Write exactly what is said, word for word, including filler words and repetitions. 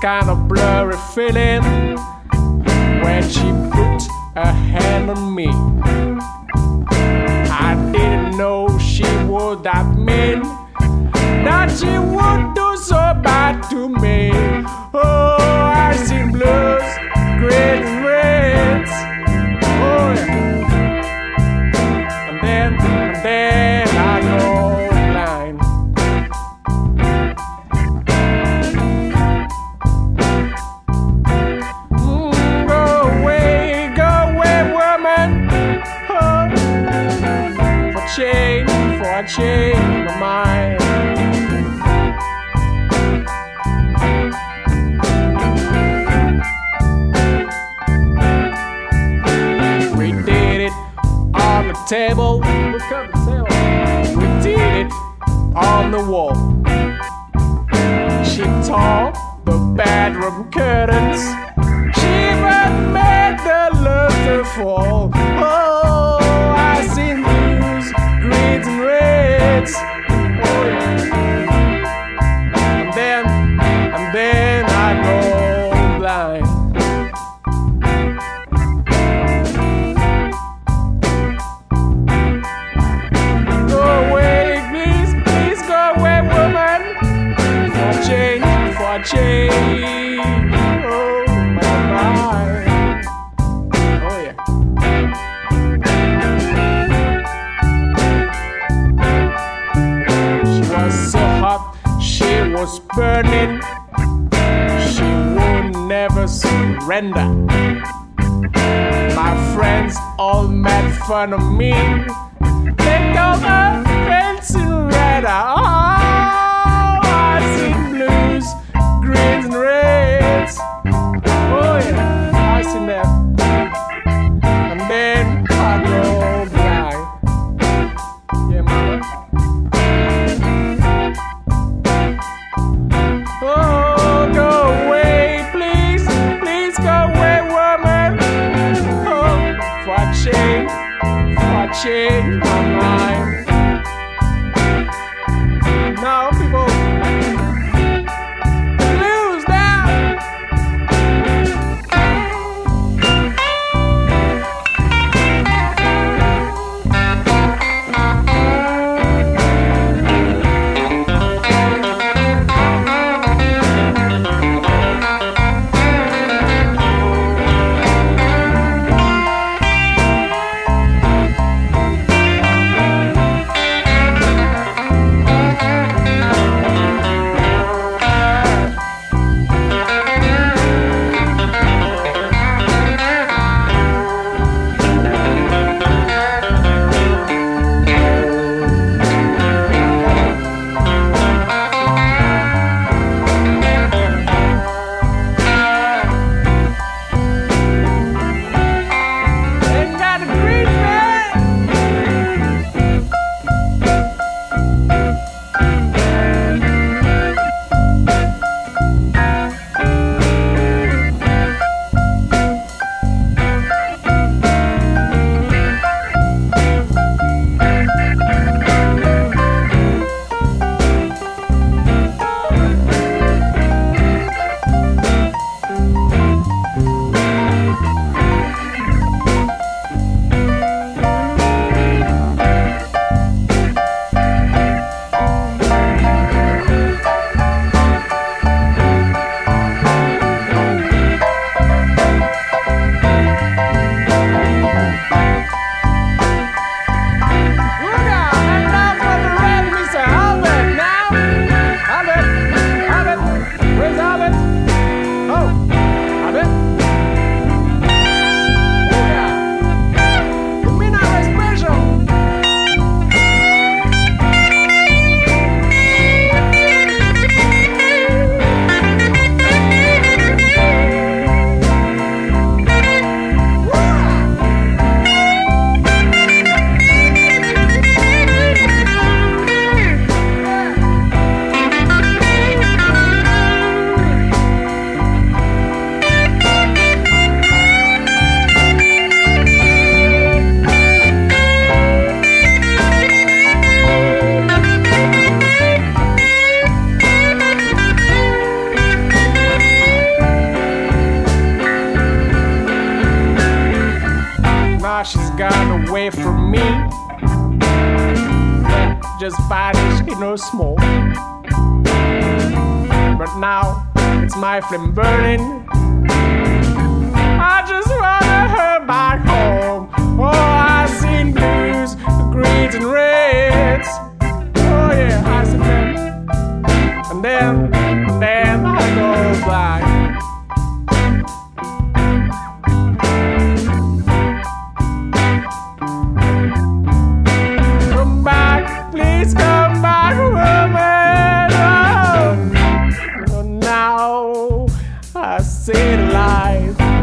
kind of blurry feeling when she put her hand on me. I didn't know she would that mean that she would do so bad to me. Oh, I seen blues, greens and reds. Oh yeah. And then, and then I go blind. Mm, go away, go away, woman. Oh, for change, for I change my mind. Table, look up the table. We did it on the wall. She tore the bedroom curtains. She even made the luster fall. Oh, I seen blues, greens and reds. Oh yeah. And then, and then I go blind. Change, oh my mind, oh yeah. She was so hot, she was burning. She would never surrender. My friends all made fun of me. They called her Cinderella. Oh, I sing blues, greens and reds. Oh yeah, I seen that. And then I go blind. Yeah, mama. Oh, go away, please, please go away, woman. Oh, for I change, for I change my mind. Now people. just vanish in no smoke. But now it's my flame burning. I just wanna her back home. Oh, I seen blues, greens and reds. Oh yeah, I seen them. And then, and then I go back. Come back, please come back, woman. Oh, oh, now I see the light.